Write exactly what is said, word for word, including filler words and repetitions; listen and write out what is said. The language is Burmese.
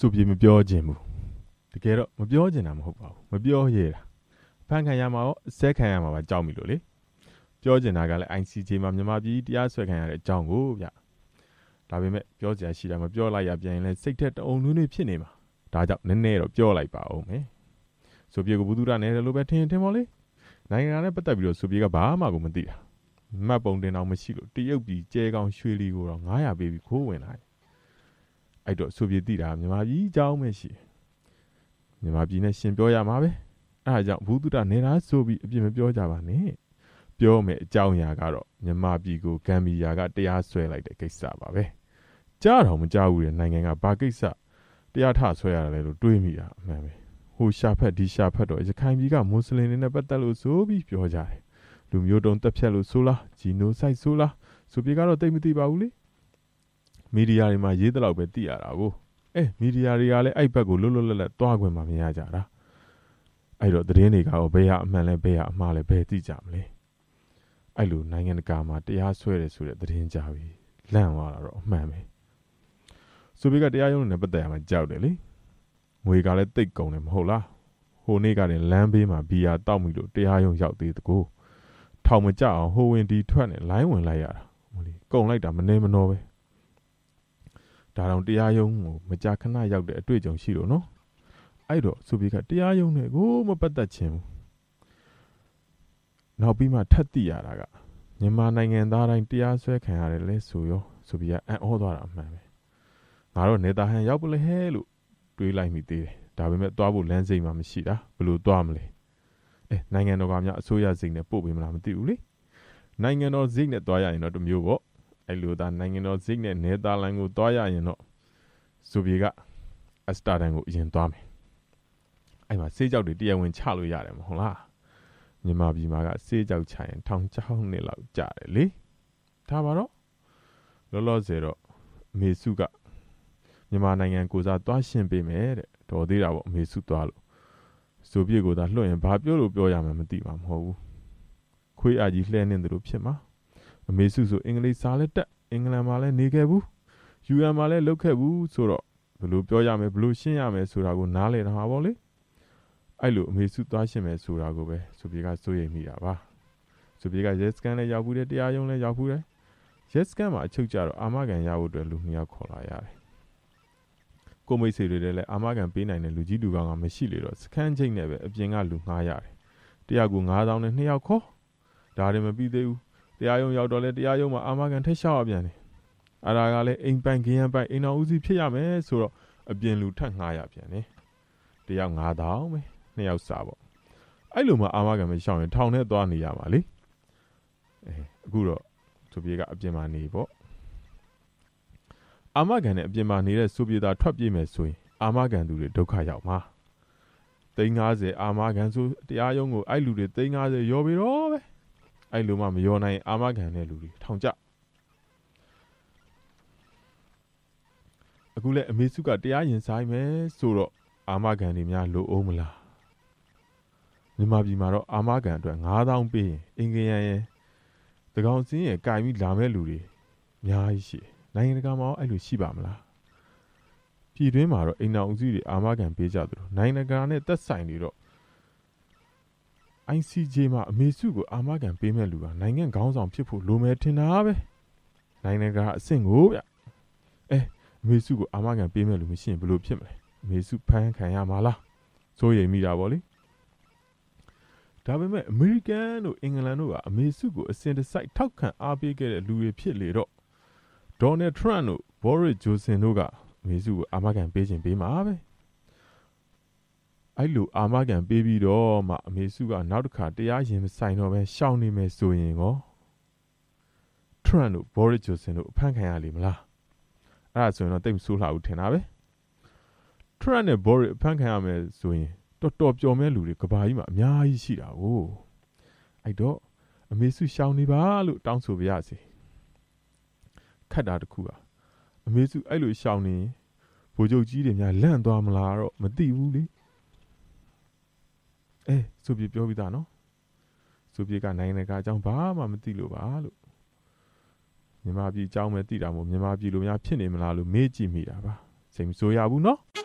ဆိုပြေမပြောခြင်းဘူးတကယ်တော့မပြောချင်တာမဟုတ်ပါဘူးမပြောရဲတာဖန်ခံရမှာရောအစဲခံရမှာပါကြောက်မိလို့လေပြောချင်တာကလည်း အိုင် စီ ဂျေ မှာမြန်မာပြည်တရားစွဲခံရတဲ့အကြောင်းကိုဗျဒါပေမဲ့ပြောစရာရှိတာမပြောလိုက်ရပြန်ရင်လည်းစိတ်ထက်တအုံနွေးနွေးဖြစ်နေမှာဒါကြောင့်နည်းနည်းတော့ပြောလိုက်ပါဦးမယ်ဆိုပြေကဘူးသူရနဲ့လို့ပဲထင်ထင်ပါလေနိုင်ငံနဲ့ပတ်သက်ပြီးတော့ဆိုပြေကဘာမှကိုမသိတာမတ်ပုံတင်အောင်မရှိလို့တရုတ်ပြည်ကျဲကောင်းရွှေလီကိုတော့ငါးရာပေးပြီးခိုးဝင်လာတယ်အဲ့တော့ဆိုပြေသိတာမြန်မာပြည်အကြောင်းပဲရှိမြန်မာပြည်နဲ့ရှင်ပြောရမှာပဲအဲ့ဒါကြောင့်ဘူးသူရနေတာဆိုပြီးအပြစ်မပြောကြပါနဲ့ပြောမယ်အကြောင်းအရာကတော့မြန်မာပြည်ကိုဂမ်ဘီယာကတရားစွဲလိုက်တဲ့ကိစ္စပါပဲကြားတော့မကြားဘူးတဲ့နိုင်ငံကဘာကိစ္စတရားထဆွဲရတယ်လဲလို့တွေးမိတာအမှန်ပဲဟိုရှာဖက်ဒီရှာဖက်တော့ရခိုင်ပြည်ကမွတ်စလင်တွေနဲ့ပတ်သက်လို့ဆိုပြီးပြောကြတယ်လူမျိုးတုံးတက်ဖြတ်လို့ဆိုလားဂျီနိုဆိုက်ဆိုလားဆိုပြေကတော့တိတ်မသိပါဘူးလေမီဒီယာတွေမှာရေးတဲ့လောက်ပဲသိရတာကိုအဲမီဒီယာတွေကလည်းအဲ့ဘက်ကိုလွတ်လွတ်လပ်လပ်သွားခွင့်မမြင်ရကြတာအဲ့တော့သတင်းတွေကရောဘယ်ဟာအမှန်လဲဘယ်ဟာအမှားလဲဘယ်သိကြမလဲအဲ့လိုနိုင်ငံတကာမှာတရားစွဲတယ်ဆိုတဲ့သတင်းကြပြီလန့်သွားတာတော့အမှန်ပဲဆိုပြီးကတရားရုံးနဲ့ပတ်သက်ရမှာကြောက်တယ်လေငွေကလည်းတိတ်ကုန်တယ်မဟုတ်လားဟိုနေ့ကလည်းလမ်းဘေးမှာဘီယာတောက်မိလို့တရားရုံးရောက်သေးတကူထောင်မကြအောင်ဟိုဝင်ဒီထွက်နဲ့လိုင်းဝင်လိုက်ရတာဟိုလေကုန်လိုက်တာမနေမနှောပဲဒါတော့တရားရုံးကိုမကြာခဏရောက်တဲ့အတွေ့အကြုံရှိလို့နော်အဲ့တော့ဆိုပြီးကတရားရုံးနဲ့ကိုမပတ်သက်ခြင်းဘူးနောက်ပြီးမှထပ်သိရတာကမြန်မာနိုင်ငံသားတိုင်းတရားစွဲခံရတယ်လဲဆိုရောဆိုပြီးကအံ့ဩသွားတာအမှန်ပဲငါတို့နေသားဟန်ရောက်ပလဲဟဲလို့တွေးလိုက်မိသေးတယ်ဒါပေမဲ့သွားဖို့လမ်းစိတ်မှမရှိတာဘယ်လိုသွားမလဲအဲနိုင်ငံတော်ကများအစိုးရစိတ်နဲ့ပို့ပေးမလားမသိဘူးလေနိုင်ငံတော်စိတ်နဲ့သွားရရင်တော့တမျိုးပေါ့အဲ့လိုသာနိုင်ငံတော်စိတ်နဲ့နေသားလန်ကိုသွားရရင်တော့ဆိုပြီးကအစတာတန်ကိုအရင်သွားမယ်အဲ့မှာစေးကြောက်တွေတရားဝင်ချလို့ရတယ်မဟုတ်လားမြန်မာပြည်မှာကစေးကြောက်ချရင်ထောင်ချောင်းနှစ်လောက်ကြာတယ်လေဒါပါတော့လောလောဆယ်တော့အမေစုကမြန်မာနိုင်ငံကိုစားသွားရှင်းပေးမယ်တဲ့တော်သေးတာပေါ့အမေစုသွားလို့ဆိုပြည့်ကိုသာလွှတ်ရင်ဘာပြောလို့ပြောရမှမသိမှာမဟုတ်ဘူးခွေးအကြီးလှဲနေတယ်လို့ဖြစ်မှာအမေစုဆိုအင်္ဂလိပ်စာလည်းတက်အင်္ဂလန်မှာလည်းနေခဲ့ဘူး ယူ အန် မှာလည်းလုပ်ခဲ့ဘူးဆိုတော့ဘယ်လိုပြောရမယ်ဘယ်လိုရှင်းရမယ်ဆိုတာကိုနားလည်တာပါလေအဲ့လိုအမေစုသွားရှင်းမယ်ဆိုတာကိုပဲဆိုပြေကစိုးရိမ်မိတာပါဆိုပြေကရဲစကန်လည်းရောက်ဘူးတယ်တရားရုံးလည်းရောက်ဘူးတယ်ရဲစကန်မှာအချုပ်ကြတော့အာမခံရဖို့အတွက်လူနှစ်ယောက်ခေါ်လာရတယ်ကိုမိတ်ဆွေတွေလည်းအာမခံပေးနိုင်တဲ့လူကြီးလူကောင်ကမရှိလေတော့စခန်းချိန်နဲ့ပဲအပြင်ကလူငှားရတယ်တရားကူငါးသောင်းနဲ့နှစ်ယောက်ခေါ်ဒါတွေမပြီးသေးဘူးတရားရုံးရောက်တော့လဲတရားရုံးမှာအာမခံထက်လျှောက်ရပြန်တယ်အဲ့ဒါကလည်းအိမ်ပိုင်ခင်းပိုင်အိမ်တော်ဦးစီးဖြစ်ရမယ်ဆိုတော့အပြင်လူထက်ငှားရပြန်တယ်တရားငါးသောင်းပဲနှစ်ယောက်စားပေါ့အဲ့လိုမှအာမခံမရှောင်ရင်ထောင်ထဲသွားနေရမှာလေအဲအခုတော့သူပြေကအပြင်မှာနေပေါ့အာမခံနဲ့အပြင်မှာနေတဲ့စူပြေသာထွက်ပြေးမယ်ဆိုရင်အာမခံသူတွေဒုက္ခရောက်မှာသိန်းငါးဆယ်အာမခံဆိုတရားရုံးကိုအဲ့လူတွေသိန်းငါးဆယ်ရောပြီးတော့ပဲအဲ့လိုမှမရောနိုင်အာမခံတဲ့လူတွေထောင်ကျအခုလဲအမေစုကတရားရင်ဆိုင်မယ်ဆိုတော့အာမခံတွေများလိုအောင်မလားမြန်မာပြည်မှာတော့အာမခံအတွက်ငါးသောင်းပေးရင်အင်္ဂယံရဲ့တကောင်စင်းရဲ့ကင်ပြီးလာမဲ့လူတွေအများကြီးရှိနိုင်ငံတကာမှာအဲ့လိုရှိပါမလားပြည်တွင်းမှာတော့အိမ်တော်ဦးစီးတွေအာမခံပေးကြသလိုနိုင်ငံတကာနဲ့သက်ဆိုင်နေတော့ အိုင် စီ ဂျေ မှာအမေစုကိုအာမခံပေးမဲ့လူကနိုင်ငံခေါင်းဆောင်ဖြစ်ဖို့လိုမယ်ထင်တာပဲနိုင်ငံကအဆင့်ကိုဗျအဲအမေစုကိုအာမခံပေးမဲ့လူမရှိရင်ဘယ်လိုဖြစ်မလဲအမေစုဖမ်းခံရမှာလားစိုးရိမ်မိတာပေါ့လေဒါပေမဲ့အမေရိကန်တို့အင်္ဂလန်တို့ကအမေစုကိုအစဉ်တစိုက်ထောက်ခံအားပေးခဲ့တဲ့လူတွေဖြစ်လေတော့ဒေါ်နယ်ထရန့်တို့ဘောရစ်ဂျိုဆင်တို့ကအမေစုကိုအာမခံပေးခြင်းပေးမှာပဲအဲ့လိုအာမခံပေးပြီးတော့မှအမေစုကနောက်တစ်ခါတရားရင်မဆိုင်တော့ပဲရှောင်နေမယ်ဆိုရင်ကောထရန့်တို့ဘောရစ်ဂျိုဆင်တို့အဖမ်းခံရလိမ့်မလားအဲ့ဒါဆိုရင်တော့တိတ်မဆိုးလှဘူးထင်တာပဲထရန့်နဲ့ဘောရစ်အဖမ်းခံရမယ်ဆိုရင်တော်တော်ပျော်မဲ့လူတွေကဘာကြီးမှာအများကြီးရှိတာကိုအဲ့တော့အမေစုရှောင်နေပါလို့တောင်းဆိုပါရစေခတ်တာတခုอ่ะအမေစုအဲ့လိုရှောင်နေဗိုလ်ချုပ်ကြီးတွေများလန့်သွားမလားတော့မသိဘူးလေအဲဆိုပြပြောပြီးသားနော်ဆိုပြကနိုင်ငံတကာအကြောင်းဘာမှမသိလို့ပါလို့မြန်မာပြည်အကြောင်းပဲသိတာမို့မြန်မာပြည်လိုများဖြစ်နေမလားလို့မေးကြည့်မိတာပါစိတ်မဆိုးရဘူးနော်